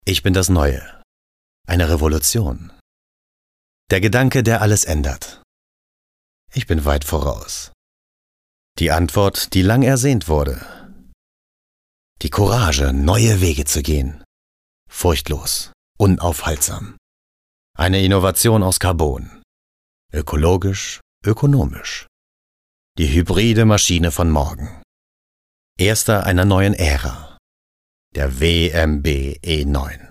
Ich bin das Neue. Eine Revolution. Der Gedanke, der alles ändert. Ich bin weit voraus. Die Antwort, die lang ersehnt wurde. Die Courage, neue Wege zu gehen. Furchtlos, unaufhaltsam. Eine Innovation aus Carbon. Ökologisch, ökonomisch. Die hybride Maschine von morgen. Erster einer neuen Ära. Der WMB E9.